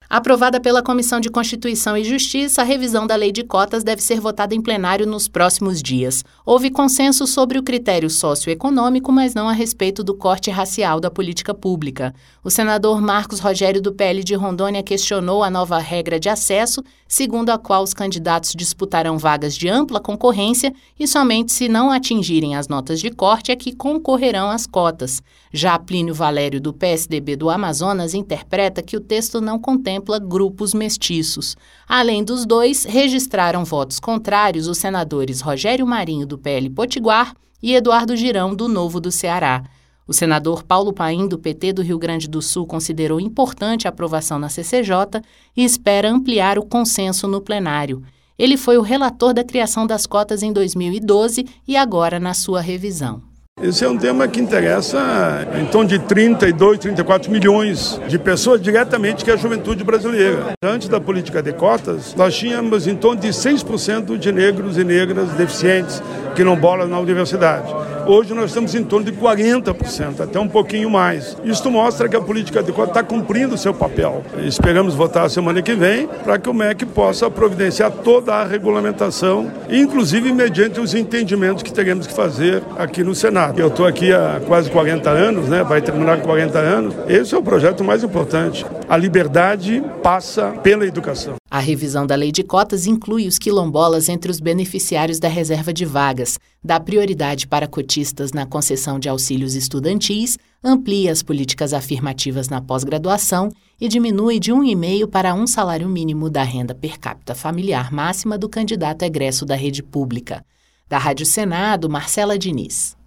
Aprovada pela Comissão de Constituição e Justiça, a revisão da Lei de Cotas deve ser votada em plenário nos próximos dias. Houve consenso sobre o critério socioeconômico, mas não a respeito do corte racial da política pública. O senador Marcos Rogério, do PL de Rondônia, questionou a nova regra de acesso, segundo a qual os candidatos disputarão vagas de ampla concorrência e somente se não atingirem as notas de corte é que concorrerão às cotas. Já Plínio Valério, do PSDB do Amazonas, interpreta que o texto não contempla grupos mestiços. Além dos dois, registraram votos contrários os senadores Rogério Marinho, do PL Potiguar, e Eduardo Girão, do Novo do Ceará. O senador Paulo Paim, do PT do Rio Grande do Sul, considerou importante a aprovação na CCJ e espera ampliar o consenso no plenário. Ele foi o relator da criação das cotas em 2012 e agora na sua revisão. Esse é um tema que interessa em torno de 32, 34 milhões de pessoas diretamente, que é a juventude brasileira. Antes da política de cotas, nós tínhamos em torno de 6% de negros e negras deficientes quilombolas na universidade. Hoje nós estamos em torno de 40%, até um pouquinho mais. Isso mostra que a política de cotas está cumprindo o seu papel. Esperamos votar a semana que vem para que o MEC possa providenciar toda a regulamentação, inclusive mediante os entendimentos que teremos que fazer aqui no Senado. Eu estou aqui há quase 40 anos, vai terminar com 40 anos. Esse é o projeto mais importante. A liberdade passa pela educação. A revisão da Lei de Cotas inclui os quilombolas entre os beneficiários da reserva de vagas, dá prioridade para cotistas na concessão de auxílios estudantis, amplia as políticas afirmativas na pós-graduação e diminui de 1,5 para 1 salário mínimo da renda per capita familiar máxima do candidato egresso da rede pública. Da Rádio Senado, Marcela Diniz.